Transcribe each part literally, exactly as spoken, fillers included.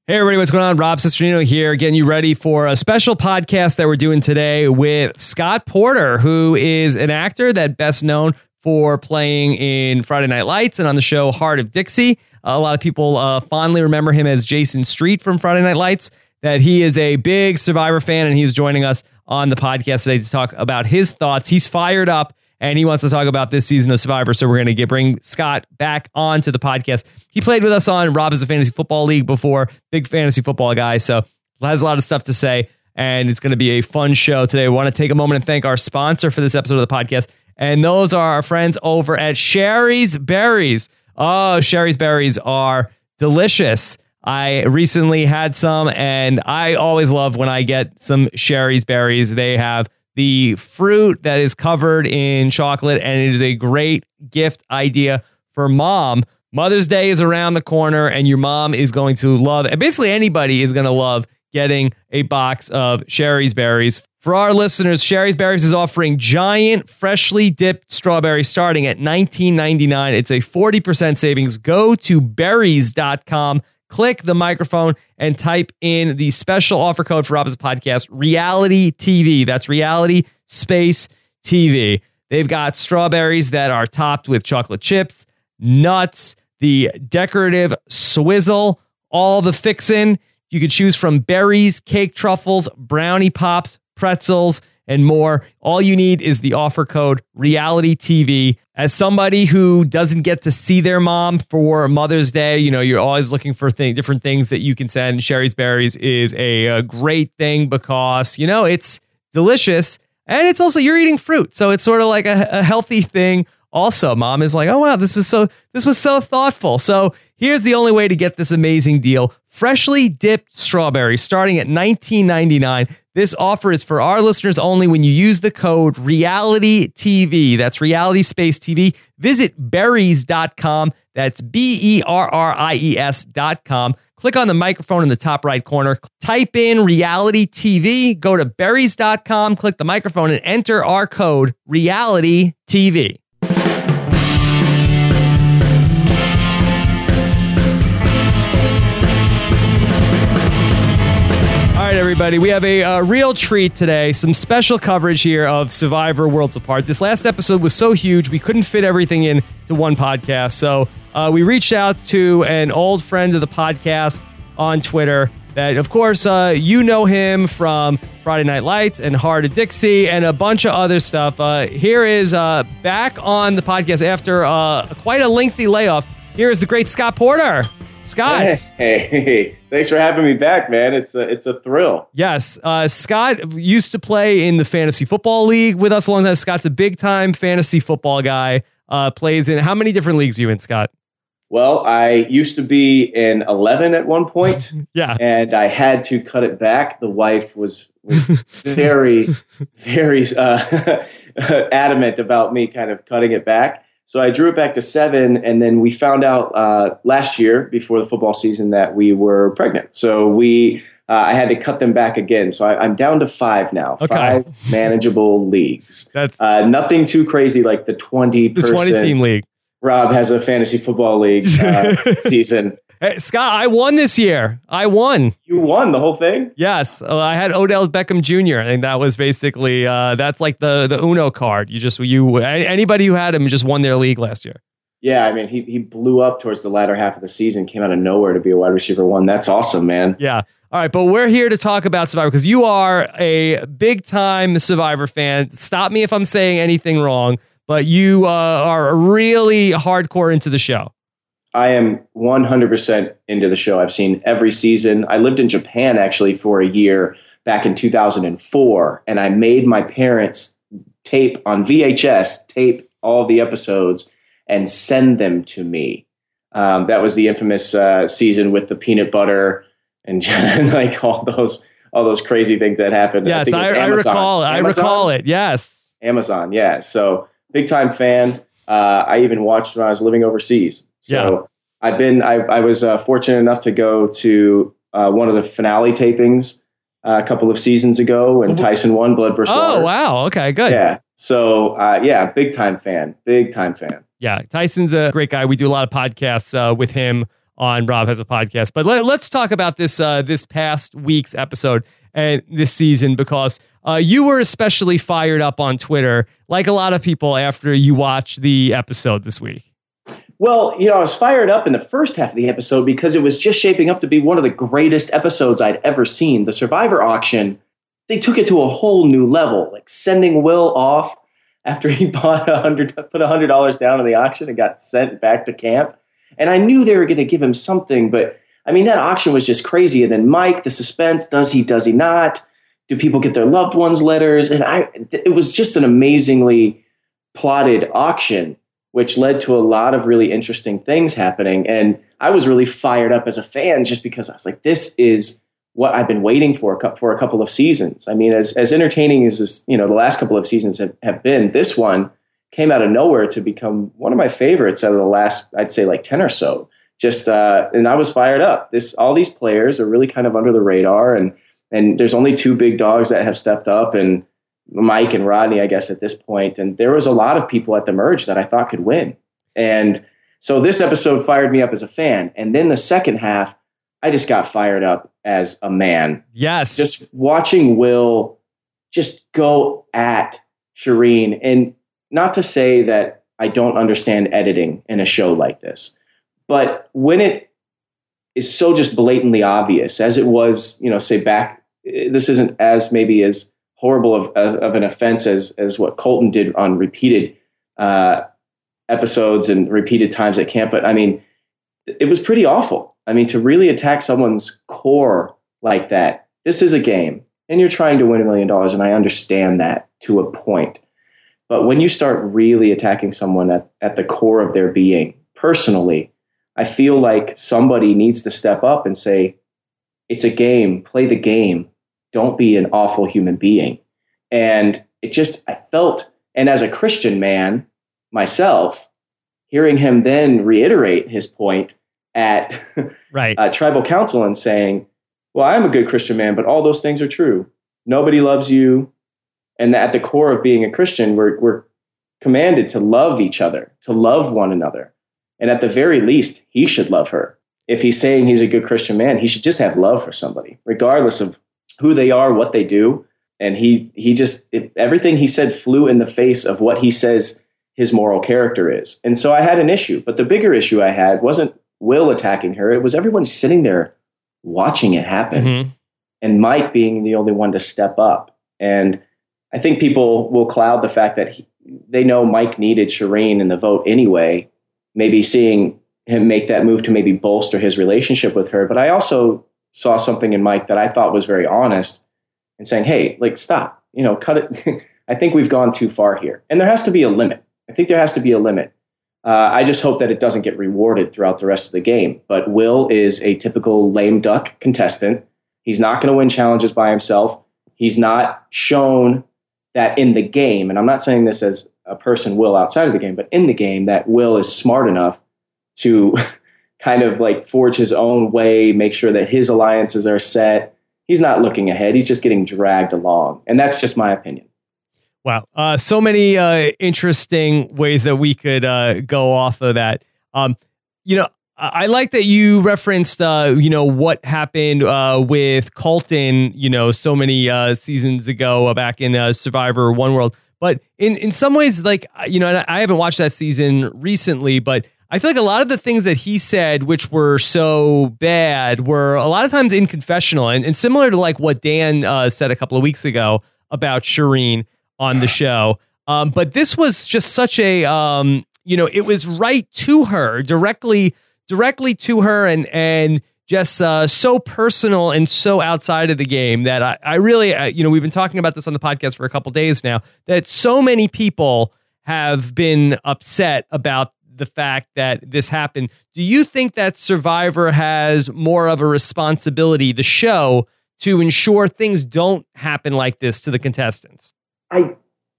Hey everybody, what's going on? Rob Cesternino here, getting you ready for a special podcast that we're doing today with Scott Porter, who is an actor that best known for playing in Friday Night Lights and on the show Heart of Dixie. A lot of people uh, fondly remember him as Jason Street from Friday Night Lights. That he is a big Survivor fan, and he's joining us on the podcast today to talk about his thoughts. He's fired up, and he wants to talk about this season of Survivor, so we're going to get bring Scott back onto the podcast. He played with us on Rob is a Fantasy Football League before, big fantasy football guy, so has a lot of stuff to say, and it's going to be a fun show today. We want to take a moment and thank our sponsor for this episode of the podcast, and those are our friends over at Shari's Berries. Oh, Shari's Berries are delicious. I recently had some, and I always love when I get some Shari's Berries. They have the fruit that is covered in chocolate, and it is a great gift idea for mom. Mother's Day is around the corner, and your mom is going to love, and basically anybody is going to love getting a box of Shari's Berries. For our listeners, Shari's Berries is offering giant, freshly dipped strawberries starting at nineteen ninety-nine dollars. It's a forty percent savings. Go to berries dot com. Click the microphone and type in the special offer code for Rob's podcast, Reality T V. That's Reality Space T V. They've got strawberries that are topped with chocolate chips, nuts, the decorative swizzle, all the fixin'. You could choose from berries, cake truffles, brownie pops, pretzels, and more. All you need is the offer code Reality T V. As somebody who doesn't get to see their mom for Mother's Day, you know, you're always looking for things, different things that you can send. Shari's Berries is a, a great thing because, you know, it's delicious and it's also, you're eating fruit. So it's sort of like a, a healthy thing. Also, mom is like, oh, wow, this was so this was so thoughtful. So here's the only way to get this amazing deal. Freshly dipped strawberries starting at nineteen ninety-nine dollars. This offer is for our listeners only when you use the code Reality T V. That's Reality Space T V. Visit berries dot com. That's B E R R I E S dot com. Click on the microphone in the top right corner. Type in Reality T V. Go to berries dot com. Click the microphone and enter our code Reality T V. All right, everybody, we have a, a real treat today. Some special coverage here of Survivor Worlds Apart. This last episode was so huge, we couldn't fit everything in to one podcast. So uh, we reached out to an old friend of the podcast on Twitter that, of course, uh, you know him from Friday Night Lights and Heart of Dixie and a bunch of other stuff. Uh, here is uh, back on the podcast after uh, quite a lengthy layoff. Here is the great Scott Porter. Scott. Hey, hey, thanks for having me back, man. It's a, it's a thrill. Yes. Uh, Scott used to play in the Fantasy Football League with us a long time. Scott's a big-time fantasy football guy. Uh, plays in, how many different leagues are you in, Scott? Well, I used to be in eleven at one point. Yeah. And I had to cut it back. The wife was, was very, very uh, adamant about me kind of cutting it back. So I drew it back to seven, and then we found out uh, last year before the football season that we were pregnant. So we, uh, I had to cut them back again. So I, I'm down to five now. Okay. Five manageable leagues. That's uh, nothing too crazy like the twenty the person. twenty team league. Rob has a fantasy football league uh, season. Hey, Scott, I won this year. I won. You won the whole thing? Yes. Uh, I had Odell Beckham Junior I think that was basically, uh, that's like the, the Uno card. You just, you, anybody who had him just won their league last year. Yeah, I mean, he he blew up towards the latter half of the season, came out of nowhere to be a wide receiver one. That's awesome, man. Yeah. All right, but we're here to talk about Survivor because you are a big-time Survivor fan. Stop me if I'm saying anything wrong, but you uh, are really hardcore into the show. I am one hundred percent into the show. I've seen every season. I lived in Japan, actually, for a year back in two thousand four, and I made my parents tape on V H S, tape all of the episodes, and send them to me. Um, that was the infamous uh, season with the peanut butter and like all those all those crazy things that happened. Yes, I, I, I recall. I recall it. Yes, Amazon. Yeah, so big time fan. Uh, I even watched when I was living overseas. So yeah. I've been. I, I was uh, fortunate enough to go to uh, one of the finale tapings uh, a couple of seasons ago, and Tyson won Blood versus Oh, Water. wow. Okay, good. Yeah. So uh, yeah, big time fan. Big time fan. Yeah, Tyson's a great guy. We do a lot of podcasts uh, with him on Rob Has a Podcast. But let, let's talk about this uh, this past week's episode and this season, because uh, you were especially fired up on Twitter, like a lot of people, after you watched the episode this week. Well, you know, I was fired up in the first half of the episode because it was just shaping up to be one of the greatest episodes I'd ever seen. The Survivor auction, they took it to a whole new level, like sending Will off after he bought a hundred, put a hundred dollars down on the auction and got sent back to camp. And I knew they were going to give him something, but I mean, that auction was just crazy. And then Mike, the suspense, does he, does he not? Do people get their loved ones' letters? And I, it was just an amazingly plotted auction, which led to a lot of really interesting things happening. And I was really fired up as a fan just because I was like, this is what I've been waiting for for a couple of seasons. I mean, as, as entertaining as this, you know, the last couple of seasons have, have been, this one came out of nowhere to become one of my favorites out of the last, I'd say like ten or so. Just, uh, and I was fired up. This, all these players are really kind of under the radar, and, and there's only two big dogs that have stepped up, and Mike and Rodney, I guess, at this point. And there was a lot of people at the merge that I thought could win. And so this episode fired me up as a fan. And then the second half, I just got fired up as a man. Yes. Just watching Will just go at Shireen. And not to say that I don't understand editing in a show like this, but when it is so just blatantly obvious, as it was, you know, say back, this isn't as maybe as horrible of, of an offense as, as what Colton did on repeated uh, episodes and repeated times at camp. But I mean, it was pretty awful. I mean, to really attack someone's core like that, this is a game and you're trying to win a million dollars. And I understand that to a point. But when you start really attacking someone at, at the core of their being personally, I feel like somebody needs to step up and say, it's a game, play the game. Don't be an awful human being. And it just, I felt, and as a Christian man myself, hearing him then reiterate his point at right. uh, tribal council and saying, well, I'm a good Christian man, but all those things are true. Nobody loves you. And at the core of being a Christian, we're, we're commanded to love each other, to love one another. And at the very least, he should love her. If he's saying he's a good Christian man, he should just have love for somebody, regardless of who they are, what they do. And he he just, it, everything he said flew in the face of what he says his moral character is. And so I had an issue. But the bigger issue I had wasn't Will attacking her. It was everyone sitting there watching it happen. Mm-hmm. And Mike being the only one to step up. And I think people will cloud the fact that he, they know Mike needed Shireen in the vote anyway, maybe seeing him make that move to maybe bolster his relationship with her. But I also saw something in Mike that I thought was very honest and saying, hey, like, stop, you know, cut it. I think we've gone too far here. And there has to be a limit. I think there has to be a limit. Uh, I just hope that it doesn't get rewarded throughout the rest of the game. But Will is a typical lame duck contestant. He's not going to win challenges by himself. He's not shown that in the game, and I'm not saying this as a person Will outside of the game, but in the game, that Will is smart enough to kind of like forge his own way, make sure that his alliances are set. He's not looking ahead. He's just getting dragged along. And that's just my opinion. Wow. Uh, so many uh, interesting ways that we could uh, go off of that. Um, you know, I like that you referenced, uh, you know, what happened uh, with Colton, you know, so many uh, seasons ago uh, back in uh, Survivor One World. But in, in some ways, like, you know, I haven't watched that season recently, but I feel like a lot of the things that he said, which were so bad, were a lot of times in confessional, and, and similar to like what Dan uh, said a couple of weeks ago about Shireen on the show. Um, but this was just such a, um, you know, it was right to her, directly, directly to her, and and just uh, so personal and so outside of the game that I, I really, uh, you know, we've been talking about this on the podcast for a couple days now, that so many people have been upset about the fact that this happened. Do you think that Survivor has more of a responsibility, the show, to ensure things don't happen like this to the contestants? I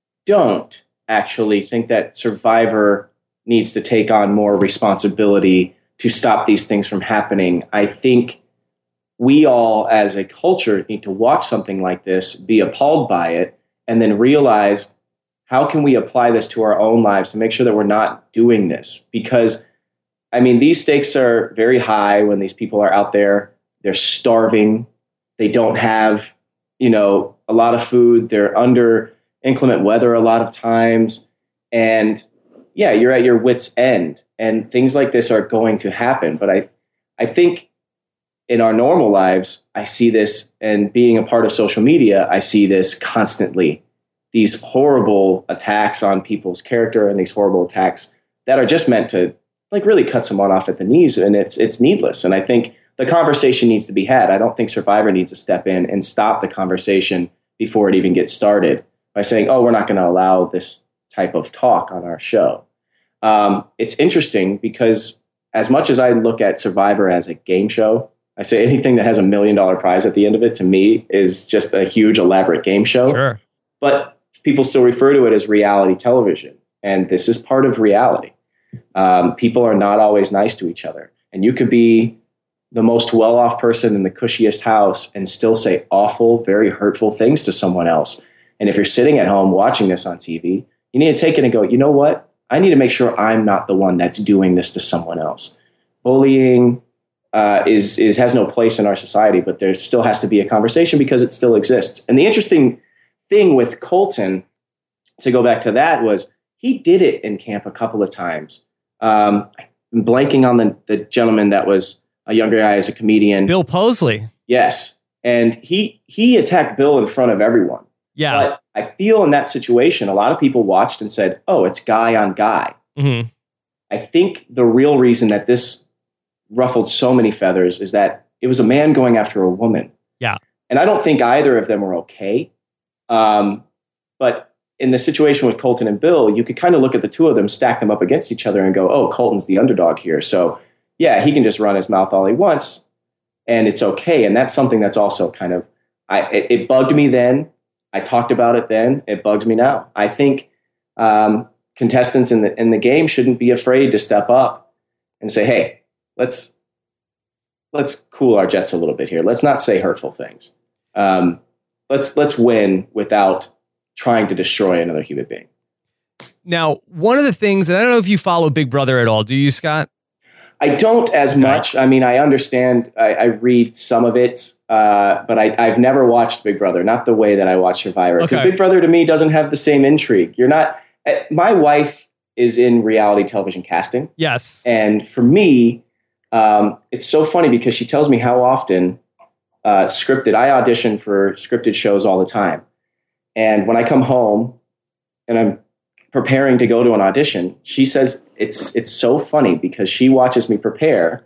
don't actually think that Survivor needs to take on more responsibility to stop these things from happening. I think we all, as a culture, need to watch something like this, be appalled by it, and then realize, how can we apply this to our own lives to make sure that we're not doing this? Because I mean, these stakes are very high when these people are out there. They're starving. They don't have, you know, a lot of food. They're under inclement weather a lot of times. And yeah, you're at your wit's end. And things like this are going to happen. But I, I think in our normal lives, I see this, and being a part of social media, I see this constantly. These horrible attacks on people's character and these horrible attacks that are just meant to like really cut someone off at the knees, and it's it's needless. And I think the conversation needs to be had. I don't think Survivor needs to step in and stop the conversation before it even gets started by saying, oh, we're not going to allow this type of talk on our show. Um, it's interesting because as much as I look at Survivor as a game show, I say anything that has a million dollar prize at the end of it to me is just a huge elaborate game show. Sure. But people still refer to it as reality television. And this is part of reality. Um, people are not always nice to each other. And you could be the most well-off person in the cushiest house and still say awful, very hurtful things to someone else. And if you're sitting at home watching this on T V, you need to take it and go, you know what? I need to make sure I'm not the one that's doing this to someone else. Bullying uh, is, is has no place in our society, but there still has to be a conversation because it still exists. And the interesting thing with Colton, to go back to that, was he did it in camp a couple of times. Um, I'm blanking on the, the gentleman that was a younger guy as a comedian. Bill Posley. Yes. And he he attacked Bill in front of everyone. Yeah. But I feel in that situation, a lot of people watched and said, oh, it's guy on guy. Mm-hmm. I think the real reason that this ruffled so many feathers is that it was a man going after a woman. Yeah. And I don't think either of them were okay. Um, but in the situation with Colton and Bill, you could kind of look at the two of them, stack them up against each other and go, oh, Colton's the underdog here. So yeah, he can just run his mouth all he wants and it's okay. And that's something that's also kind of, I, it, it bugged me then. I talked about it then. It bugs me now. I think um, contestants in the, in the game shouldn't be afraid to step up and say, hey, let's, let's cool our jets a little bit here. Let's not say hurtful things. Um, let's, let's win without trying to destroy another human being. Now, one of the things, and I don't know if you follow Big Brother at all, do you, Scott? I don't as much. I mean, I understand, I, I read some of it, uh, but I, I've never watched Big Brother, not the way that I watch Survivor. Because Okay. Big Brother to me doesn't have the same intrigue. You're not, uh, my wife is in reality television casting. Yes. And for me, um, it's so funny because she tells me how often uh, scripted, I audition for scripted shows all the time. And when I come home and I'm preparing to go to an audition, she says it's it's so funny because she watches me prepare.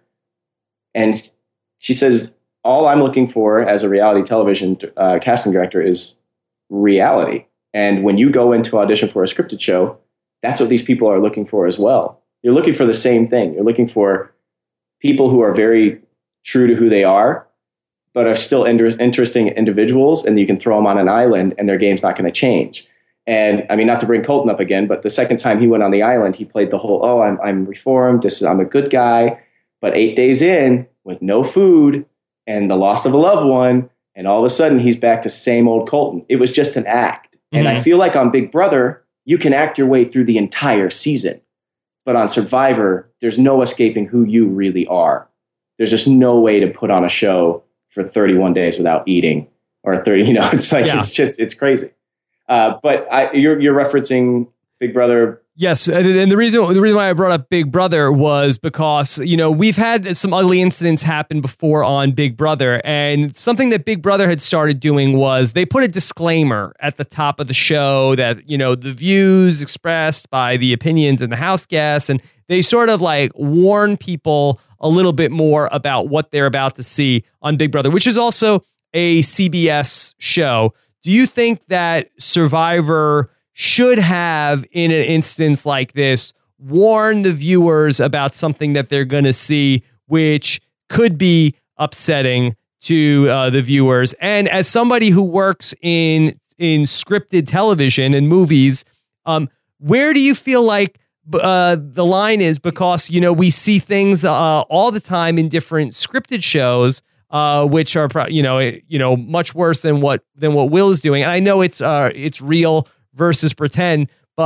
And she says, all I'm looking for as a reality television uh, casting director is reality. And when you go into audition for a scripted show, that's what these people are looking for as well. You're looking for the same thing. You're looking for people who are very true to who they are, but are still inter- interesting individuals, and you can throw them on an island and their game's not going to change. And I mean, not to bring Colton up again, but the second time he went on the island, he played the whole, oh, I'm, I'm reformed. This is, I'm a good guy. But eight days in with no food and the loss of a loved one, and all of a sudden he's back to same old Colton. It was just an act. Mm-hmm. And I feel like on Big Brother, you can act your way through the entire season. But on Survivor, there's no escaping who you really are. There's just no way to put on a show for thirty-one days without eating, or thirty, you know, it's like, yeah. it's just, it's crazy. Uh, but I, you're, you're referencing Big Brother. Yes, and the reason the reason why I brought up Big Brother was because, you know, we've had some ugly incidents happen before on Big Brother, and something that Big Brother had started doing was they put a disclaimer at the top of the show that, you know, the views expressed by the opinions and the house guests, and they sort of like warn people a little bit more about what they're about to see on Big Brother, which is also a C B S show. Do you think that Survivor should have, in an instance like this, warn the viewers about something that they're going to see, which could be upsetting to uh, the viewers? And as somebody who works in in scripted television and movies, um, where do you feel like uh, the line is? Because, you know, we see things uh, all the time in different scripted shows, uh, which are, you know, you know, much worse than what than what Will is doing. And I know it's uh, it's real versus pretend, but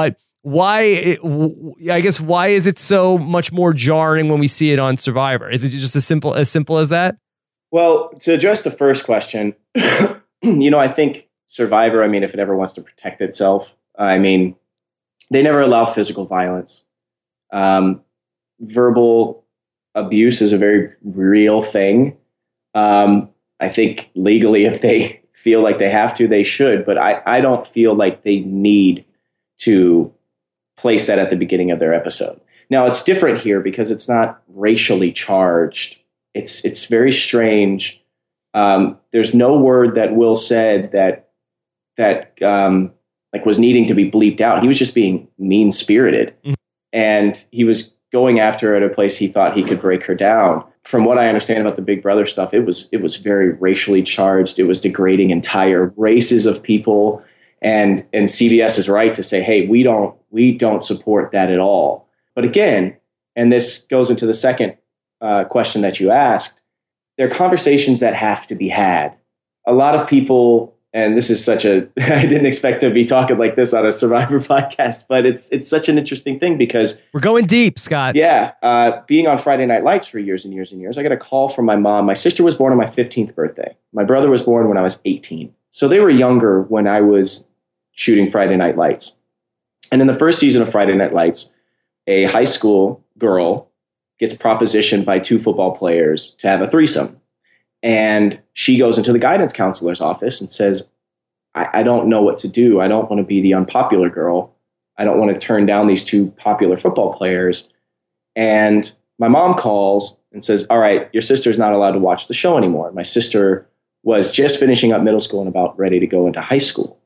why, it, I guess, why is it so much more jarring when we see it on Survivor? Is it just as simple as simple as that? Well, to address the first question, you know, I think Survivor, I mean, if it ever wants to protect itself, I mean, they never allow physical violence. Um, verbal abuse is a very real thing. Um, I think legally, if they feel like they have to, they should, but I, I don't feel like they need to place that at the beginning of their episode. Now, it's different here because it's not racially charged. It's it's very strange. Um, there's no word that Will said that that um, like was needing to be bleeped out. He was just being mean spirited, mm-hmm. and he was going after her at a place he thought he could break her down. From what I understand about the Big Brother stuff, it was it was very racially charged. It was degrading entire races of people, and and C B S is right to say, hey, we don't we don't support that at all. But again, and this goes into the second uh, question that you asked, there are conversations that have to be had. A lot of people, and this is such a, I didn't expect to be talking like this on a Survivor podcast, but it's it's such an interesting thing because we're going deep, Scott. Yeah. Uh, being on Friday Night Lights for years and years and years, I got a call from my mom. My sister was born on my fifteenth birthday. My brother was born when I was eighteen. So they were younger when I was shooting Friday Night Lights. And in the first season of Friday Night Lights, a high school girl gets propositioned by two football players to have a threesome. And she goes into the guidance counselor's office and says, I, I don't know what to do. I don't want to be the unpopular girl. I don't want to turn down these two popular football players. And my mom calls and says, all right, your sister's not allowed to watch the show anymore. My sister was just finishing up middle school and about ready to go into high school.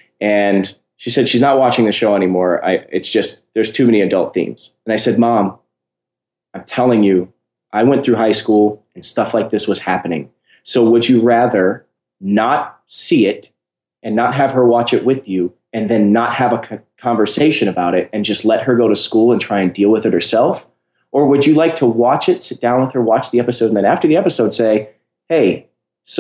And she said, she's not watching the show anymore. I, it's just, there's too many adult themes. And I said, Mom, I'm telling you, I went through high school and stuff like this was happening. So would you rather not see it and not have her watch it with you and then not have a co- conversation about it and just let her go to school and try and deal with it herself? Or would you like to watch it, sit down with her, watch the episode, and then after the episode say, hey,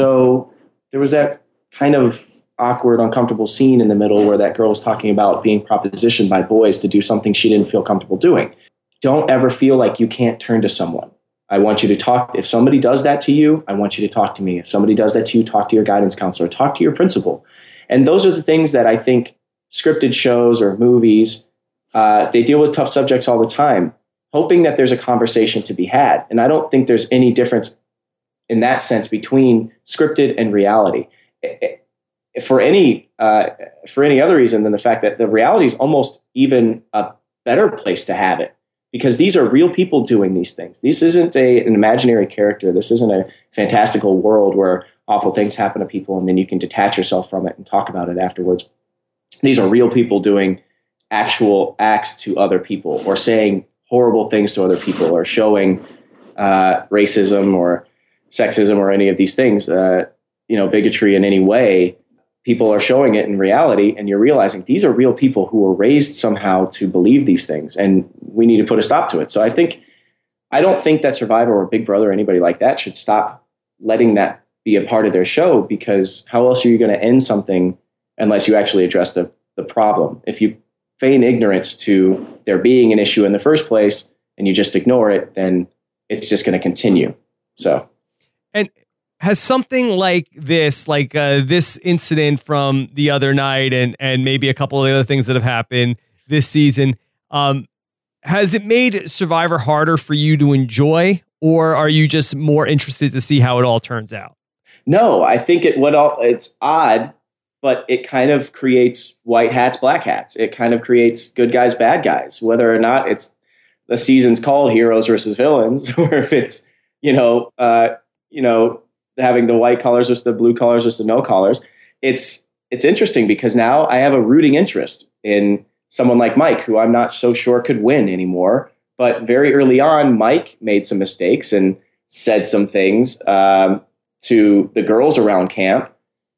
so there was that kind of awkward, uncomfortable scene in the middle where that girl was talking about being propositioned by boys to do something she didn't feel comfortable doing. Don't ever feel like you can't turn to someone. I want you to talk. If somebody does that to you, I want you to talk to me. If somebody does that to you, talk to your guidance counselor, talk to your principal. And those are the things that I think scripted shows or movies, uh, they deal with tough subjects all the time, hoping that there's a conversation to be had. And I don't think there's any difference in that sense between scripted and reality. It, it, for any uh, for any other reason than the fact that the reality is almost even a better place to have it, because these are real people doing these things. This isn't a, an imaginary character. This isn't a fantastical world where awful things happen to people and then you can detach yourself from it and talk about it afterwards. These are real people doing actual acts to other people or saying horrible things to other people or showing uh, racism or sexism or any of these things, uh, you know, bigotry in any way. People are showing it in reality, and you're realizing these are real people who were raised somehow to believe these things, and we need to put a stop to it. So I think, I don't think that Survivor or Big Brother or anybody like that should stop letting that be a part of their show, because how else are you going to end something unless you actually address the, the problem? If you feign ignorance to there being an issue in the first place and you just ignore it, then it's just going to continue. So, and has something like this, like uh, this incident from the other night and, and maybe a couple of the other things that have happened this season, um, has it made Survivor harder for you to enjoy, or are you just more interested to see how it all turns out? No, I think it what all it's odd, but it kind of creates white hats, black hats. It kind of creates good guys, bad guys, whether or not it's the season's called Heroes versus Villains, or if it's, you know, uh, you know, having the white collars versus the blue collars versus the no collars. It's it's interesting because now I have a rooting interest in someone like Mike, who I'm not so sure could win anymore. But very early on, Mike made some mistakes and said some things um, to the girls around camp,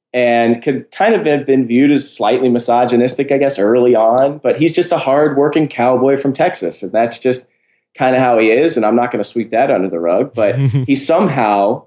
and could kind of have been viewed as slightly misogynistic, I guess, early on. But he's just a hardworking cowboy from Texas, and that's just kind of how he is. And I'm not going to sweep that under the rug. But he somehow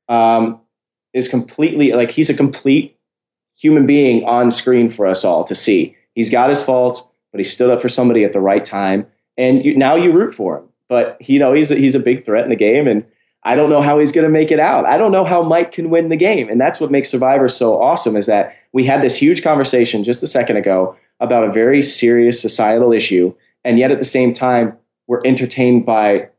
um, is completely, like, he's a complete human being on screen for us all to see. He's got his faults, but he stood up for somebody at the right time. And you, now you root for him. But, you know, he's a, he's a big threat in the game. And I don't know how he's going to make it out. I don't know how Mike can win the game. And that's what makes Survivor so awesome, is that we had this huge conversation just a second ago about a very serious societal issue. And yet at the same time, we're entertained by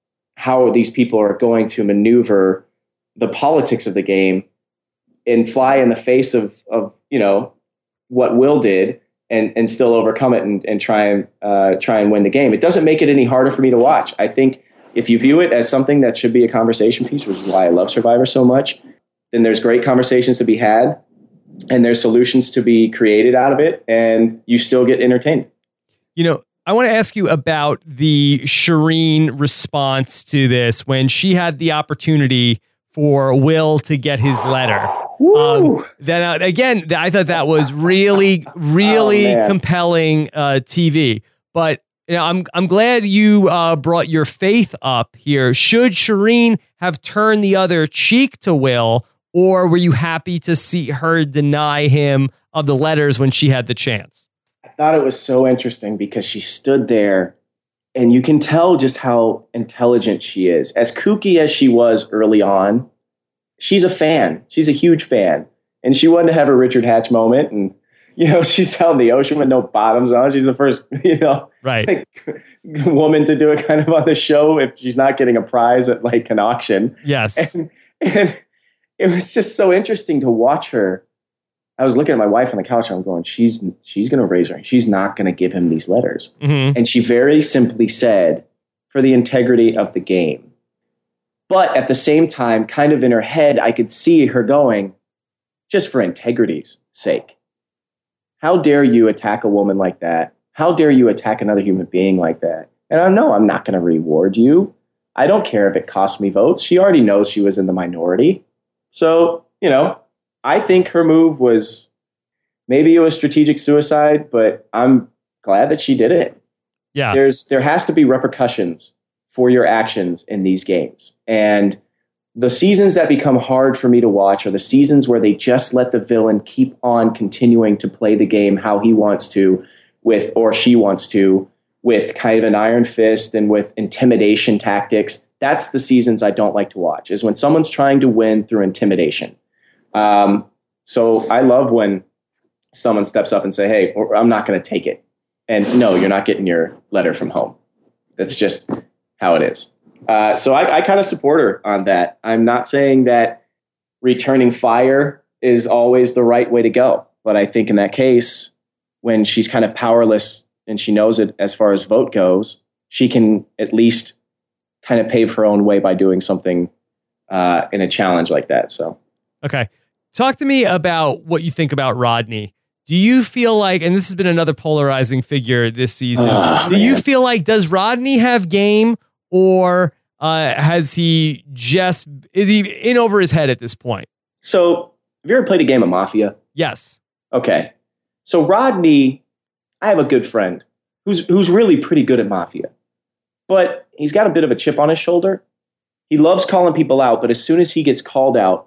how these people are going to maneuver the politics of the game and fly in the face of, of you know, what Will did and, and still overcome it and, and try and uh, try and win the game. It doesn't make it any harder for me to watch. I think if you view it as something that should be a conversation piece, which is why I love Survivor so much, then there's great conversations to be had and there's solutions to be created out of it, and you still get entertained. You know, I want to ask you about the Shireen response to this when she had the opportunity for Will to get his letter. Um, then uh, again, I thought that was really, really oh, compelling uh, T V. But you know, I'm I'm glad you uh, brought your faith up here. Should Shireen have turned the other cheek to Will, or were you happy to see her deny him of the letters when she had the chance? I thought it was so interesting because she stood there, and you can tell just how intelligent she is. As kooky as she was early on, she's a fan. She's a huge fan. And she wanted to have a Richard Hatch moment. And, you know, she's out in the ocean with no bottoms on. She's the first, you know, right. like, woman to do it kind of on the show if she's not getting a prize at like an auction. Yes. And, and it was just so interesting to watch her. I was looking at my wife on the couch and I'm going, she's, she's going to raise her hand. She's not going to give him these letters. Mm-hmm. And she very simply said, for the integrity of the game. But at the same time, kind of in her head, I could see her going, just for integrity's sake. How dare you attack a woman like that? How dare you attack another human being like that? And I know I'm not going to reward you. I don't care if it costs me votes. She already knows she was in the minority. So, you know, I think her move was, maybe it was strategic suicide, but I'm glad that she did it. Yeah. There's, there has to be repercussions for your actions in these games. And the seasons that become hard for me to watch are the seasons where they just let the villain keep on continuing to play the game how he wants to, with, or she wants to, with kind of an iron fist and with intimidation tactics. That's the seasons I don't like to watch, is when someone's trying to win through intimidation. Um, so I love when someone steps up and say, hey, I'm not going to take it. And no, you're not getting your letter from home. That's just how it is. Uh, so I, I kind of support her on that. I'm not saying that returning fire is always the right way to go. But I think in that case, when she's kind of powerless and she knows it as far as vote goes, she can at least kind of pave her own way by doing something uh, in a challenge like that. So, okay. Talk to me about what you think about Rodney. Do you feel like, and this has been another polarizing figure this season, oh, do man. you feel like, does Rodney have game, or uh, has he just, is he in over his head at this point? So, have you ever played a game of Mafia? Yes. Okay. So Rodney, I have a good friend who's who's really pretty good at Mafia, but he's got a bit of a chip on his shoulder. He loves calling people out, but as soon as he gets called out,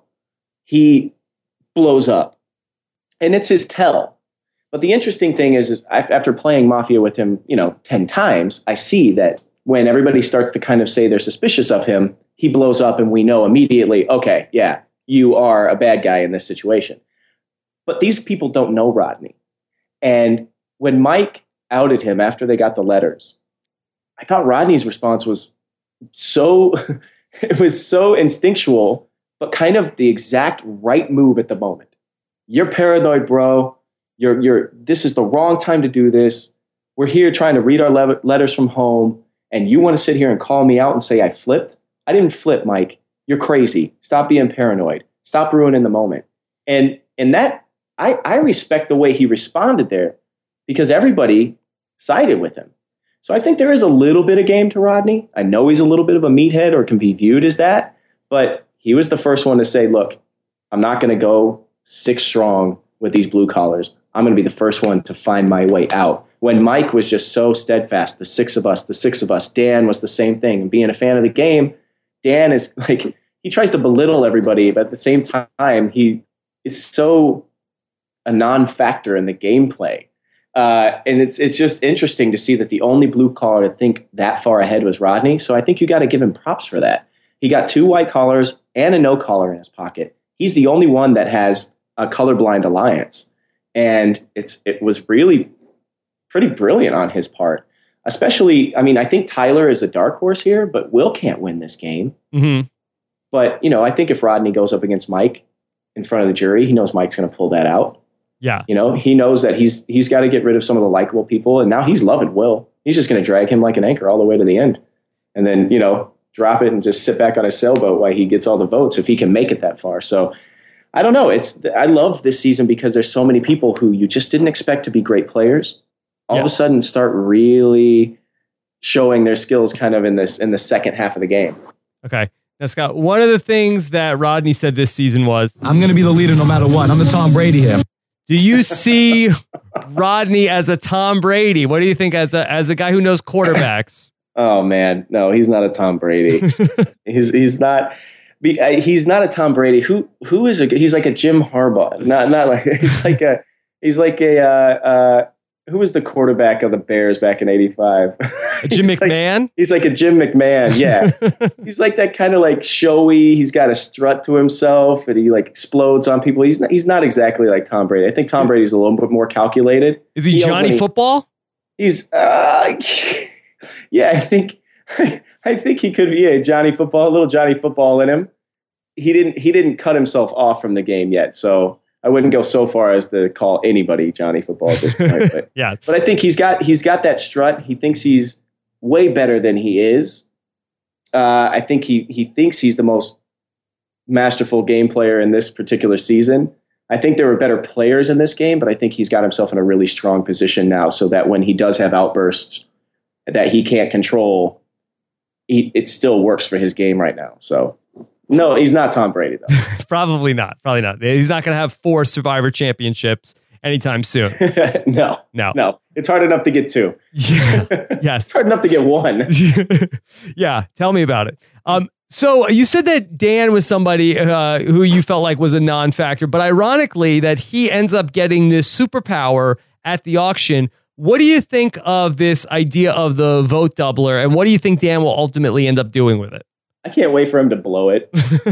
he blows up. And it's his tell. But the interesting thing is, is after playing Mafia with him, you know, ten times, I see that when everybody starts to kind of say they're suspicious of him, he blows up and we know immediately, okay, yeah, you are a bad guy in this situation. But these people don't know Rodney. And when Mike outed him after they got the letters, I thought Rodney's response was so, it was so instinctual, but kind of the exact right move at the moment. You're paranoid, bro. You're, you're, this is the wrong time to do this. We're here trying to read our le- letters from home, and you want to sit here and call me out and say I flipped? I didn't flip, Mike. You're crazy. Stop being paranoid. Stop ruining the moment. And and that, I, I respect the way he responded there, because everybody sided with him. So I think there is a little bit of game to Rodney. I know he's a little bit of a meathead, or can be viewed as that, but he was the first one to say, look, I'm not going to go six strong with these blue collars. I'm going to be the first one to find my way out. When Mike was just so steadfast, the six of us, the six of us, Dan was the same thing. And being a fan of the game, Dan is like, he tries to belittle everybody, but at the same time, he is so a non-factor in the gameplay Uh, and it's it's just interesting to see that the only blue collar to think that far ahead was Rodney. So I think you got to give him props for that. He got two white collars and a no collar in his pocket. He's the only one that has a colorblind alliance. And it's it was really pretty brilliant on his part. Especially, I mean, I think Tyler is a dark horse here, but Will can't win this game. Mm-hmm. But, you know, I think if Rodney goes up against Mike in front of the jury, he knows Mike's going to pull that out. Yeah. You know, he knows that he's he's got to get rid of some of the likable people. And now he's loving Will. He's just going to drag him like an anchor all the way to the end. And then, you know, drop it and just sit back on his sailboat while he gets all the votes if he can make it that far. So I don't know. It's I love this season because there's so many people who you just didn't expect to be great players. All yeah. of a sudden start really showing their skills kind of in this in the second half of the game. Okay. Now, Scott, one of the things that Rodney said this season was, I'm going to be the leader no matter what. I'm the Tom Brady here. Do you see Rodney as a Tom Brady? What do you think as a as a guy who knows quarterbacks? Oh man, no, he's not a Tom Brady. he's he's not he's not a Tom Brady. Who who is a he's like a Jim Harbaugh. Not not like he's like a he's like a uh, uh, who was the quarterback of the Bears back in eighty-five? Jim McMahon? Like, he's like a Jim McMahon, yeah. He's like that kind of like showy. He's got a strut to himself, and he like explodes on people. He's not, he's not exactly like Tom Brady. I think Tom Brady's a little bit more calculated. Is he, he Johnny Football? He, he's, uh, yeah, I think I think he could be yeah, Johnny Football, a little Johnny Football in him. He didn't he didn't cut himself off from the game yet, so I wouldn't go so far as to call anybody Johnny Football at this point. But, yeah. but I think he's got he's got that strut. He thinks he's way better than he is. Uh, I think he he thinks he's the most masterful game player in this particular season. I think there were better players in this game, but I think he's got himself in a really strong position now so that when he does have outbursts that he can't control, he, it still works for his game right now. So no, he's not Tom Brady, though. Probably not. Probably not. He's not going to have four Survivor championships anytime soon. no, no, no. It's hard enough to get two. Yeah. Yes. It's hard enough to get one. Yeah. Tell me about it. Um, so you said that Dan was somebody uh, who you felt like was a non-factor, but ironically that he ends up getting this superpower at the auction. What do you think of this idea of the vote doubler, and what do you think Dan will ultimately end up doing with it? I can't wait for him to blow it.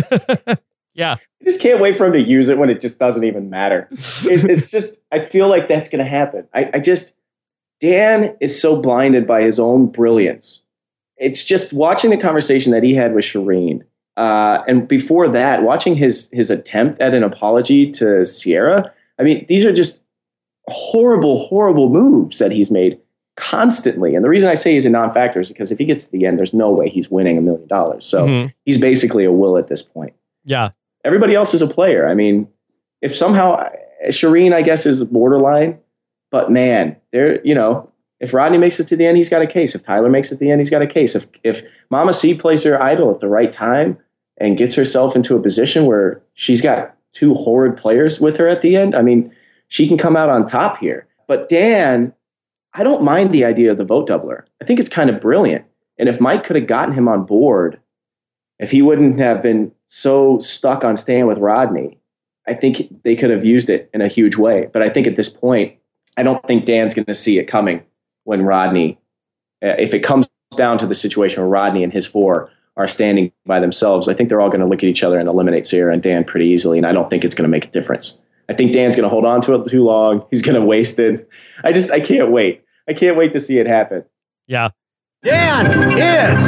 Yeah. I just can't wait for him to use it when it just doesn't even matter. It, it's just, I feel like that's going to happen. I, I just, Dan is so blinded by his own brilliance. It's just watching the conversation that he had with Shireen. Uh, and before that, watching his his attempt at an apology to Sierra. I mean, these are just horrible, horrible moves that he's made constantly. And the reason I say he's a non-factor is because if he gets to the end, there's no way he's winning a million dollars. So mm-hmm. he's basically a will at this point. Yeah. Everybody else is a player. I mean, if somehow Shireen, I guess, is borderline, but man, there, you know, if Rodney makes it to the end, he's got a case. If Tyler makes it to the end, he's got a case. If if Mama C plays her idol at the right time and gets herself into a position where she's got two horrid players with her at the end, I mean, she can come out on top here. But Dan, I don't mind the idea of the vote doubler. I think it's kind of brilliant. And if Mike could have gotten him on board, if he wouldn't have been so stuck on staying with Rodney, I think they could have used it in a huge way. But I think at this point, I don't think Dan's going to see it coming when Rodney, uh, if it comes down to the situation where Rodney and his four are standing by themselves, I think they're all going to look at each other and eliminate Sierra and Dan pretty easily. And I don't think it's going to make a difference. I think Dan's going to hold on to it too long. He's going to waste it. I just, I can't wait. I can't wait to see it happen. Yeah. Dan is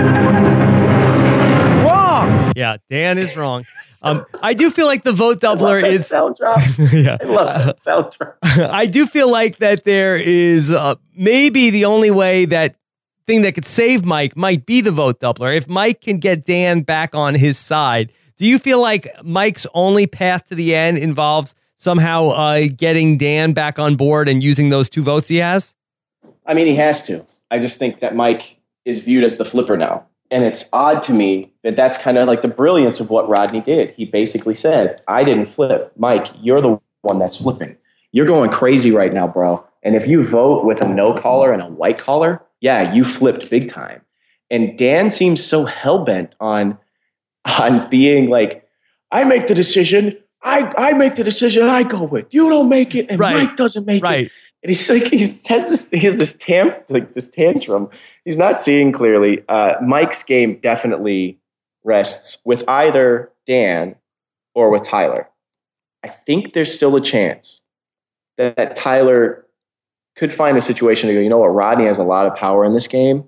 wrong. Yeah, Dan is wrong. Um, I do feel like the vote doubler I love that is sound drop. Yeah, I love that sound drop. I do feel like that there is uh, maybe the only way that thing that could save Mike might be the vote doubler. If Mike can get Dan back on his side, do you feel like Mike's only path to the end involves somehow uh, getting Dan back on board and using those two votes he has? I mean, he has to. I just think that Mike is viewed as the flipper now. And it's odd to me that that's kind of like the brilliance of what Rodney did. He basically said, I didn't flip. Mike, you're the one that's flipping. You're going crazy right now, bro. And if you vote with a no collar and a white collar, yeah, you flipped big time. And Dan seems so hell-bent on, on being like, I make the decision. I, I make the decision I go with. You don't make it, and right. Mike doesn't make right. it. And he's like, he has this, he has this tam, like this tantrum. He's not seeing clearly. Uh, Mike's game definitely rests with either Dan or with Tyler. I think there's still a chance that, that Tyler could find a situation to go, you know what, Rodney has a lot of power in this game.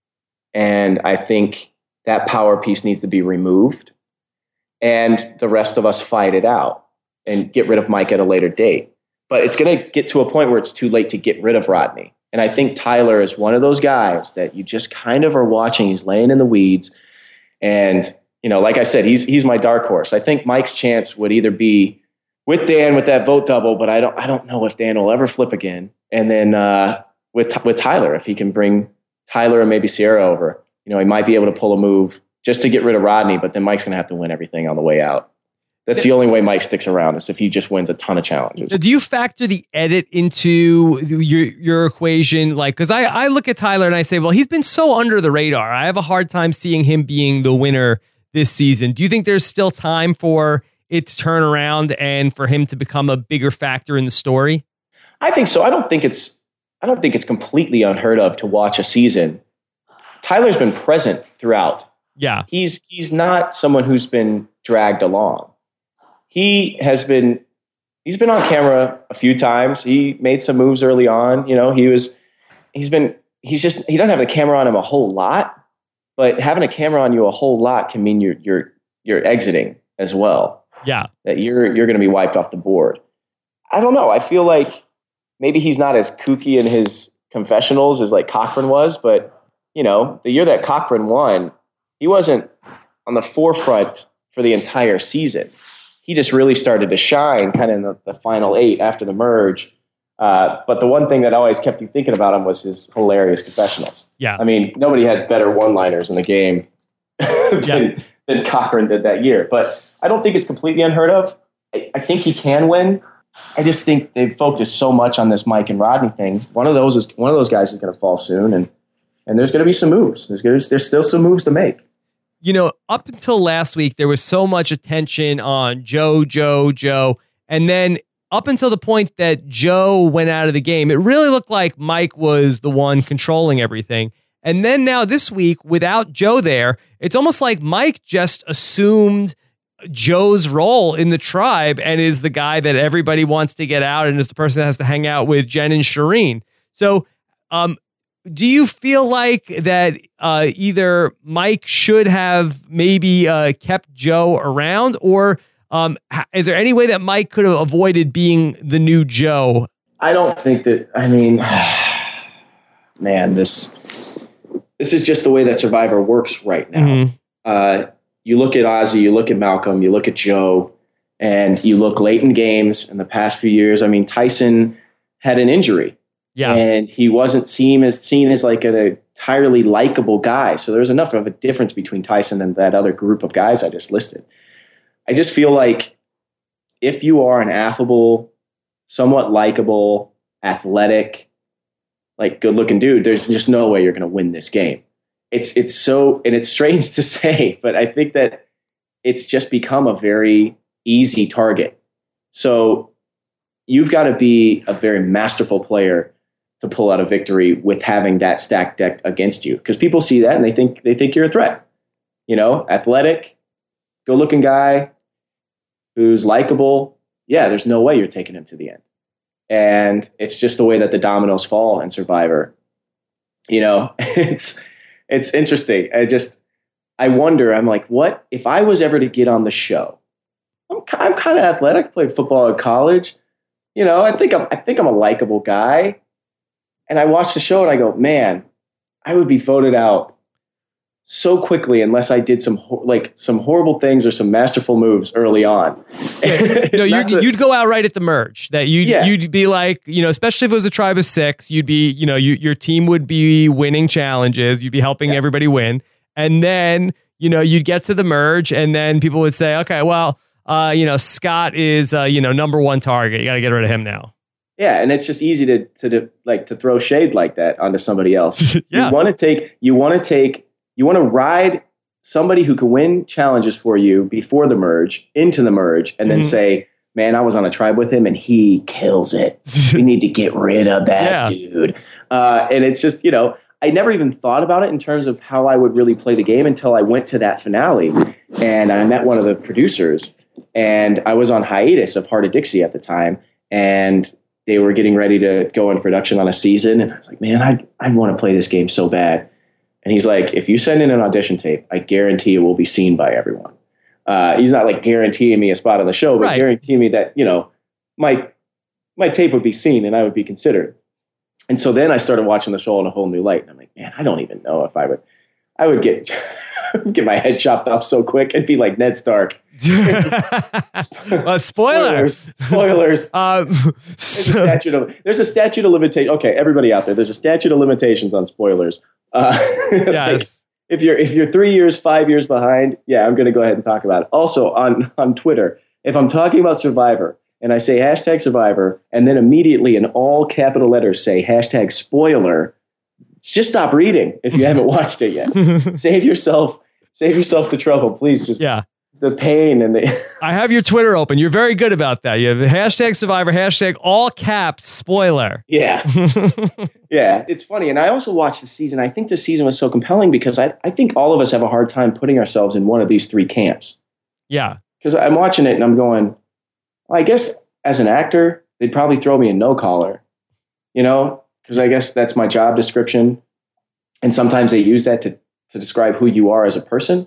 And I think that power piece needs to be removed. And the rest of us fight it out and get rid of Mike at a later date. But it's going to get to a point where it's too late to get rid of Rodney. And I think Tyler is one of those guys that you just kind of are watching. He's laying in the weeds. And, you know, like I said, he's he's my dark horse. I think Mike's chance would either be with Dan with that vote double, but I don't I don't know if Dan will ever flip again. And then uh, with with Tyler, if he can bring Tyler and maybe Sierra over, you know, he might be able to pull a move just to get rid of Rodney, but then Mike's going to have to win everything on the way out. That's the only way Mike sticks around, is if he just wins a ton of challenges. Do you factor the edit into your your equation? Like, because I, I look at Tyler and I say, well, he's been so under the radar. I have a hard time seeing him being the winner this season. Do you think there's still time for it to turn around and for him to become a bigger factor in the story? I think so. I don't think it's I don't think it's completely unheard of to watch a season. Tyler's been present throughout. Yeah. He's he's not someone who's been dragged along. He has been, he's been on camera a few times. He made some moves early on. You know, he was, he's been, he's just, he doesn't have the camera on him a whole lot, but having a camera on you a whole lot can mean you're, you're, you're exiting as well. Yeah. That you're, you're going to be wiped off the board. I don't know. I feel like maybe he's not as kooky in his confessionals as like Cochran was, but you know, the year that Cochran won, he wasn't on the forefront for the entire season. He just really started to shine kind of in the, the final eight after the merge. Uh, but the one thing that always kept you thinking about him was his hilarious confessionals. Yeah. I mean, nobody had better one-liners in the game than, yeah. than Cochran did that year. But I don't think it's completely unheard of. I, I think he can win. I just think they've focused so much on this Mike and Rodney thing. One of those is one of those guys is going to fall soon, and and there's going to be some moves. There's gonna, there's still some moves to make. You know, up until last week, there was so much attention on Joe, Joe, Joe. And then up until the point that Joe went out of the game, it really looked like Mike was the one controlling everything. And then now this week, without Joe there, it's almost like Mike just assumed Joe's role in the tribe and is the guy that everybody wants to get out and is the person that has to hang out with Jen and Shireen. So, um, do you feel like that uh, either Mike should have maybe uh, kept Joe around, or um, is there any way that Mike could have avoided being the new Joe? I don't think that, I mean, man, this this is just the way that Survivor works right now. Mm-hmm. Uh, you look at Ozzy, you look at Malcolm, you look at Joe, and you look late in games in the past few years. I mean, Tyson had an injury. Yeah. And he wasn't seen as seen as like an entirely likable guy. So there's enough of a difference between Tyson and that other group of guys I just listed. I just feel like if you are an affable, somewhat likable, athletic, like good looking dude, there's just no way you're going to win this game. It's it's so, and it's strange to say, but I think that it's just become a very easy target. So you've got to be a very masterful player to pull out a victory with having that stacked deck against you, because people see that and they think they think you're a threat. You know, athletic, good-looking guy who's likable. Yeah, there's no way you're taking him to the end. And it's just the way that the dominoes fall in Survivor. You know, it's it's interesting. I just I wonder. I'm like, what if I was ever to get on the show? I'm I'm kind of athletic. Played football in college. You know, I think I'm I think I'm a likable guy. And I watch the show and I go, man, I would be voted out so quickly unless I did some like some horrible things or some masterful moves early on. Yeah. No, you'd, the, you'd go out right at the merge. That you'd yeah. you'd be like, you know, especially if it was a tribe of six, you'd be, you know, you, your team would be winning challenges. You'd be helping yeah. everybody win, and then you know you'd get to the merge, and then people would say, okay, well, uh, you know, Scott is uh, you know number one target. You got to get rid of him now. Yeah, and it's just easy to to like to throw shade like that onto somebody else. yeah. You want to take you want to take you want to ride somebody who can win challenges for you before the merge into the merge, and then mm-hmm. say, man, I was on a tribe with him and he kills it. We need to get rid of that Yeah. dude. Uh, and it's just, you know, I never even thought about it in terms of how I would really play the game until I went to that finale and I met one of the producers, and I was on hiatus of Heart of Dixie at the time, and they were getting ready to go in production on a season. And I was like, man, I I want to play this game so bad. And he's like, if you send in an audition tape, I guarantee it will be seen by everyone. Uh, he's not like guaranteeing me a spot on the show, but Right. guaranteeing me that, you know, my my tape would be seen and I would be considered. And so then I started watching the show in a whole new light. And I'm like, man, I don't even know if I would, I would get, get my head chopped off so quick and be like Ned Stark. uh, spoiler. Spoilers. Spoilers. Um, There's a so- statute of there's a statute of limitation. Okay, everybody out there, there's a statute of limitations on spoilers. Uh, like, yes. if you're if you're three years, five years behind, yeah, I'm going to go ahead and talk about it. Also on on Twitter, if I'm talking about Survivor and I say hashtag Survivor, and then immediately in all capital letters say hashtag spoiler, just stop reading if you haven't watched it yet. Save yourself, save yourself the trouble, please. Just Yeah. the pain and the I have your Twitter open. You're very good about that. You have hashtag Survivor, hashtag all caps spoiler. yeah. Yeah, it's funny. And I also watched the season. I think the season was so compelling because I, I think all of us have a hard time putting ourselves in one of these three camps. Yeah. Because I'm watching it and I'm going, well, I guess as an actor, they'd probably throw me in no collar, you know, because I guess that's my job description. And sometimes they use that to, to describe who you are as a person.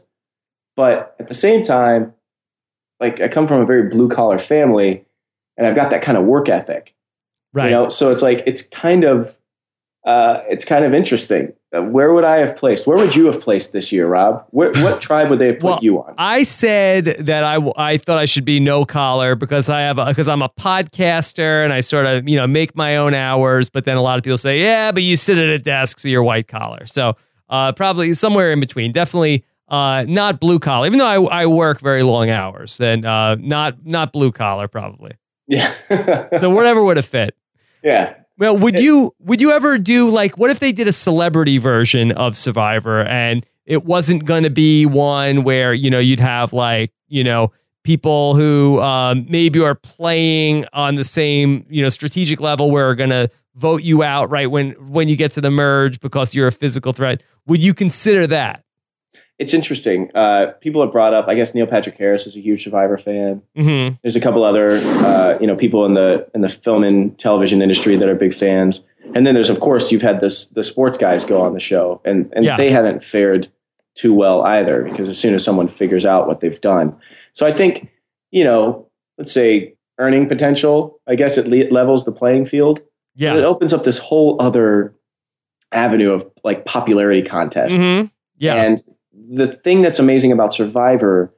But at the same time, like I come from a very blue collar family and I've got that kind of work ethic. Right. You know, so it's like it's kind of uh, it's kind of interesting. Uh, where would I have placed? Where would you have placed this year, Rob? Where, what tribe would they have put Well, you on? I said that I, w- I thought I should be no collar because I have because I'm a podcaster and I sort of you know make my own hours. But then a lot of people say, yeah, but you sit at a desk, so you're white collar. So uh, probably somewhere in between. Definitely uh, not blue collar. Even though I, I work very long hours, then uh, not not blue collar probably. Yeah. So whatever would have fit. Yeah. Well, would you would you ever do like what if they did a celebrity version of Survivor and it wasn't going to be one where you know you'd have like you know people who um, maybe are playing on the same you know strategic level where are going to vote you out right when when you get to the merge because you're a physical threat? Would you consider that? It's interesting. Uh, people have brought up, I guess Neil Patrick Harris is a huge Survivor fan. Mm-hmm. There's a couple other, uh, you know, people in the in the film and television industry that are big fans. And then there's, of course, you've had this the sports guys go on the show, and and Yeah. they haven't fared too well either because as soon as someone figures out what they've done, so I think you know, let's say earning potential, I guess it le- levels the playing field. Yeah. It opens up this whole other avenue of like popularity contest. Mm-hmm. Yeah. And the thing that's amazing about Survivor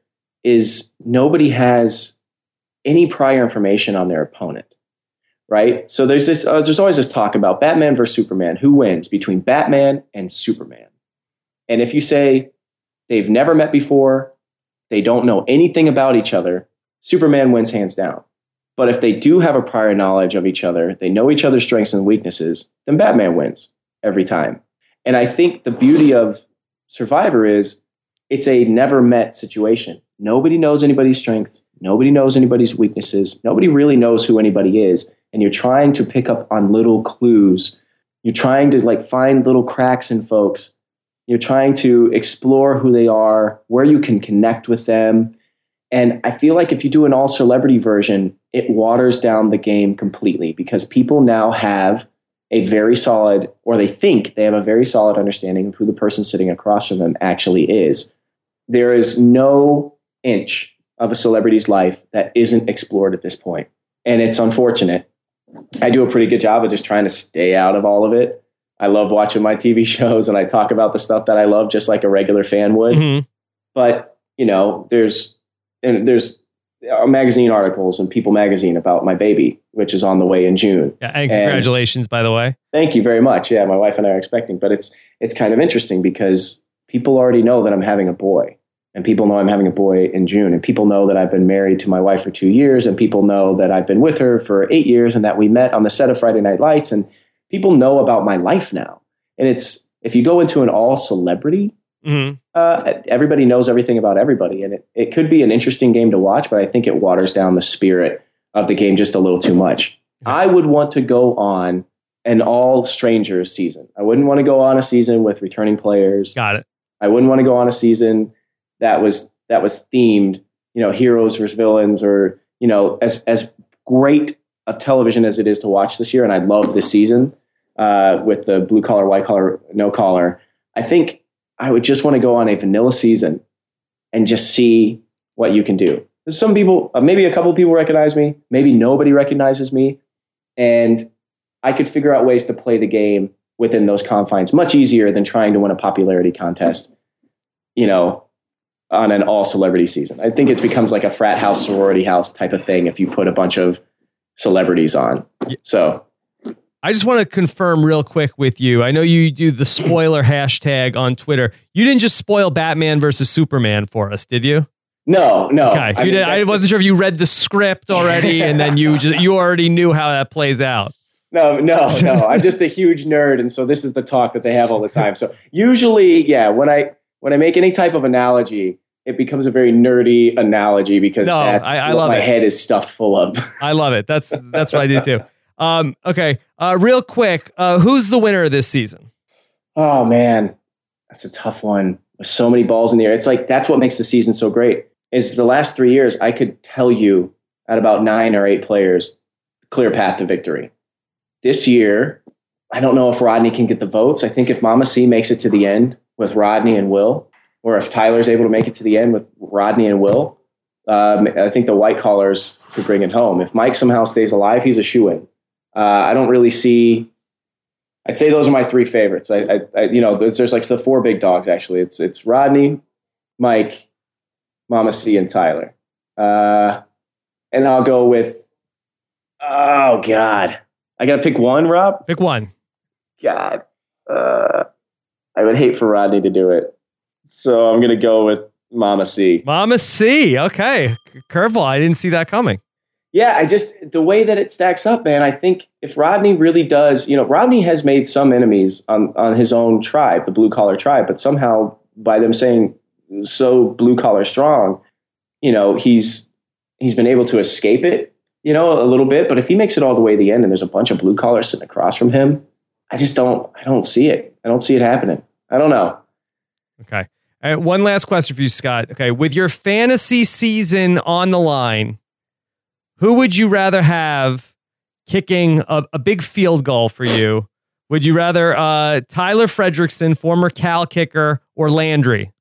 is nobody has any prior information on their opponent, right? So there's this, uh, there's always this talk about Batman versus Superman. Who wins between Batman and Superman? And if you say they've never met before, they don't know anything about each other, Superman wins hands down. But if they do have a prior knowledge of each other, they know each other's strengths and weaknesses, then Batman wins every time. And I think the beauty of Survivor is it's a never met situation. Nobody knows anybody's strengths. Nobody knows anybody's weaknesses. Nobody really knows who anybody is. And you're trying to pick up on little clues. You're trying to like find little cracks in folks. You're trying to explore who they are, where you can connect with them. And I feel like if you do an all celebrity version, it waters down the game completely because people now have a very solid, or they think they have a very solid understanding of who the person sitting across from them actually is. There is no inch of a celebrity's life that isn't explored at this point. And it's unfortunate. I do a pretty good job of just trying to stay out of all of it. I love watching my T V shows and I talk about the stuff that I love just like a regular fan would. Mm-hmm. But, you know, there's and there's magazine articles and People Magazine about my baby, which is on the way in June. Yeah, and congratulations, and, by the way. Thank you very much. Yeah, my wife and I are expecting, but it's it's kind of interesting because people already know that I'm having a boy, and people know I'm having a boy in June, and people know that I've been married to my wife for two years, and people know that I've been with her for eight years, and that we met on the set of Friday Night Lights, and people know about my life now. And it's if you go into an all celebrity. Mm-hmm. Uh, everybody knows everything about everybody, and it, it could be an interesting game to watch, but I think it waters down the spirit of the game just a little too much. I would want to go on an all strangers season. I wouldn't want to go on a season with returning players. Got it. I wouldn't want to go on a season that was that was themed, you know, heroes versus villains, or, you know, as as great of television as it is to watch this year. And I love this season uh, with the blue collar, white collar, no collar. I think I would just want to go on a vanilla season and just see what you can do. There's some people, uh, maybe a couple of people recognize me, maybe nobody recognizes me, and I could figure out ways to play the game within those confines much easier than trying to win a popularity contest, you know, on an all celebrity season. I think it becomes like a frat house, sorority house type of thing if you put a bunch of celebrities on. So I just want to confirm real quick with you. I know you do the spoiler hashtag on Twitter. You didn't just spoil Batman versus Superman for us, did you? No, no. Okay. I, You mean, did, I wasn't just, sure if you read the script already and then you just you already knew how that plays out. No, no, no. I'm just a huge nerd, and so this is the talk that they have all the time. So usually, yeah, when I when I make any type of analogy, it becomes a very nerdy analogy because No, that's I- I what love my it. head is stuffed full of. I love it. That's that's what I do too. Um, okay. Uh, real quick, uh, who's the winner of this season? Oh man, that's a tough one. There's so many balls in the air. It's like that's what makes the season so great. Is the last three years I could tell you at about nine or eight players clear path to victory. This year, I don't know if Rodney can get the votes. I think if Mama C makes it to the end with Rodney and Will, or if Tyler's able to make it to the end with Rodney and Will, um, I think the white collars could bring it home. If Mike somehow stays alive, he's a shoo-in. Uh, I don't really see. I'd say those are my three favorites. I, I, I you know, there's, there's like the four big dogs actually. It's it's Rodney, Mike, Mama C, and Tyler. Uh, and I'll go with. Oh God, I got to pick one, Rob. Pick one. God, uh, I would hate for Rodney to do it, so I'm gonna go with Mama C. Mama C. Okay. Curveball. I didn't see that coming. Yeah, I just the way that it stacks up, man. I think if Rodney really does, you know, Rodney has made some enemies on on his own tribe, the blue collar tribe, but somehow by them saying so blue collar strong, you know, he's he's been able to escape it, you know, a little bit. But if he makes it all the way to the end and there's a bunch of blue collars sitting across from him, I just don't I don't see it. I don't see it happening. I don't know. Okay. All right, one last question for you, Scott. Okay. With your fantasy season on the line, who would you rather have kicking a, a big field goal for you? Would you rather uh, Tyler Frederickson, former Cal kicker, or Landry?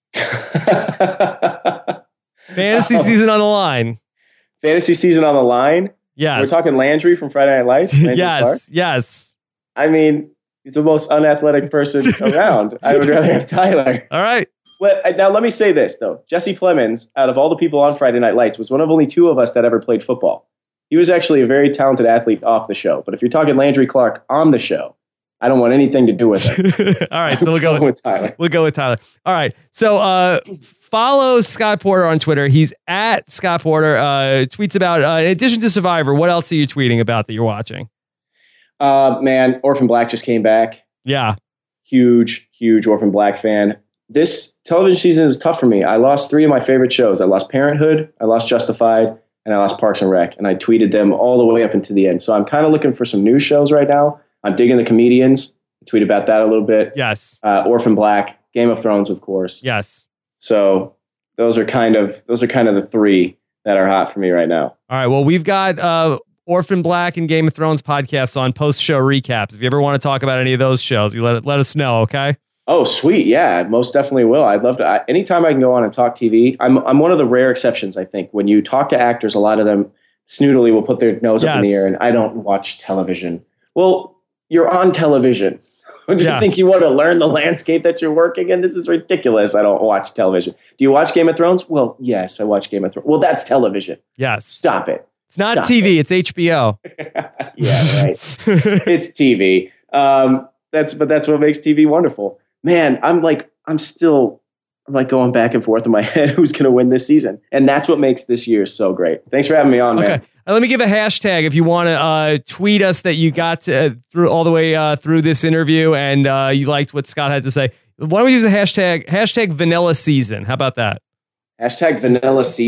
Fantasy Oh. season on the line. Fantasy season on the line. Yes. We're talking Landry from Friday Night Lights. Landry yes. Clark. Yes. I mean, he's the most unathletic person around. I would rather have Tyler. All right. Well, now let me say this though: Jesse Plemons, out of all the people on Friday Night Lights, was one of only two of us that ever played football. He was actually a very talented athlete off the show. But if you're talking Landry Clark on the show, I don't want anything to do with it. All right, so we'll go with, with Tyler. We'll go with Tyler. All right, so uh, follow Scott Porter on Twitter. He's at Scott Porter. Uh, tweets about uh, in addition to Survivor, what else are you tweeting about that you're watching? Uh, man, Orphan Black just came back. Yeah, huge, huge Orphan Black fan. This television season is tough for me. I lost three of my favorite shows. I lost Parenthood, I lost Justified, and I lost Parks and Rec. And I tweeted them all the way up into the end. So I'm kind of looking for some new shows right now. I'm digging the comedians. I tweet about that a little bit. Yes. Uh, Orphan Black, Game of Thrones, of course. Yes. So those are kind of those are kind of the three that are hot for me right now. All right. Well, we've got uh, Orphan Black and Game of Thrones podcasts on post-show recaps. If you ever want to talk about any of those shows, you let it, let us know. Okay. Oh, sweet. Yeah, most definitely will. I'd love to. I, anytime I can go on and talk T V, I'm I'm one of the rare exceptions, I think. When you talk to actors, a lot of them snootily will put their nose up in the Yes. air, and I don't watch television. Well, you're on television. Do Yeah. you think you want to learn the landscape that you're working in? This is ridiculous. I don't watch television. Do you watch Game of Thrones? Well, yes, I watch Game of Thrones. Well, that's television. Yes. Stop it. It's not Stop T V. It's H B O. Yeah, right. It's T V. Um, that's but that's what makes T V wonderful. Man, I'm like I'm still I'm like going back and forth in my head who's going to win this season, and that's what makes this year so great. Thanks for having me on, Okay. man. Uh, let me give a hashtag if you want to uh, tweet us that you got to, uh, through all the way uh, through this interview and uh, you liked what Scott had to say. Why don't we use a hashtag hashtag Vanilla Season? How about that? Hashtag Vanilla Season.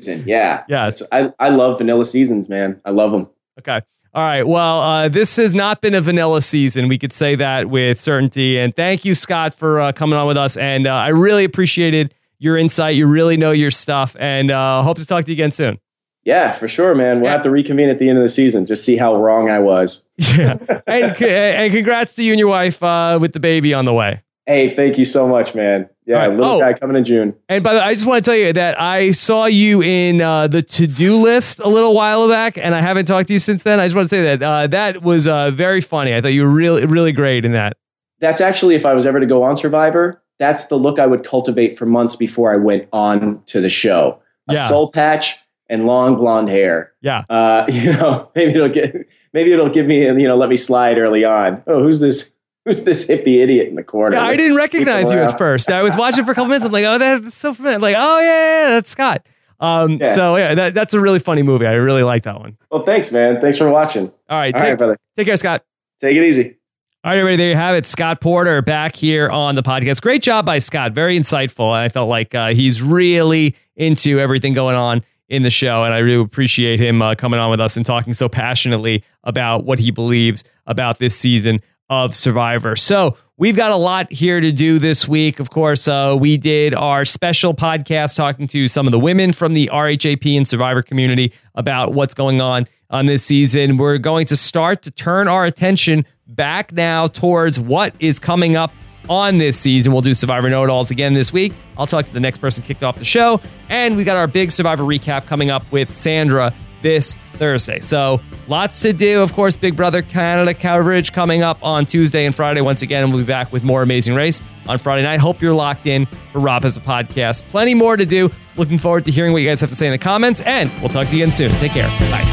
Yeah. Yeah. It's, I, I love vanilla seasons, man. I love them. Okay. All right. Well, uh, this has not been a vanilla season. We could say that with certainty. And thank you, Scott, for uh, coming on with us. And uh, I really appreciated your insight. You really know your stuff. And uh, hope to talk to you again soon. Yeah, for sure, man. We'll yeah. have to reconvene at the end of the season. Just see how wrong I was. Yeah. And, and congrats to you and your wife uh, with the baby on the way. Hey, thank you so much, man. Yeah, right. little oh, guy coming in June. And by the way, I just want to tell you that I saw you in uh, the to-do list a little while back, and I haven't talked to you since then. I just want to say that uh, that was uh, very funny. I thought you were really, really great in that. That's actually, if I was ever to go on Survivor, that's the look I would cultivate for months before I went on to the show. A yeah. soul patch and long blonde hair. Yeah. Uh, you know, maybe it'll get, maybe it'll give me, you know, let me slide early on. Oh, who's this? Who's this hippie idiot in the corner? Yeah, I didn't recognize you at first. I was watching for a couple minutes. I'm like, oh, that's so familiar. Like, oh yeah, yeah, that's Scott. Um, yeah. So yeah, that, that's a really funny movie. I really like that one. Well, thanks, man. Thanks for watching. All right, All take, right, brother. Take care, Scott. Take it easy. All right, everybody, there you have it. Scott Porter back here on the podcast. Great job by Scott. Very insightful. I felt like uh, he's really into everything going on in the show, and I really appreciate him uh, coming on with us and talking so passionately about what he believes about this season of Survivor. So we've got a lot here to do this week. Of course, uh, we did our special podcast talking to some of the women from the R H A P and Survivor community about what's going on on this season. We're going to start to turn our attention back now towards what is coming up on this season. We'll do Survivor Know-It-Alls again this week. I'll talk to the next person kicked off the show. And we got our big Survivor recap coming up with Sandra this Thursday. So lots to do. Of course, Big Brother Canada coverage coming up on Tuesday and Friday. Once again, we'll be back with more Amazing Race on Friday night. Hope you're locked in for Rob Has a Podcast. Plenty more to do. Looking forward to hearing what you guys have to say in the comments. And we'll talk to you again soon. Take care. Bye.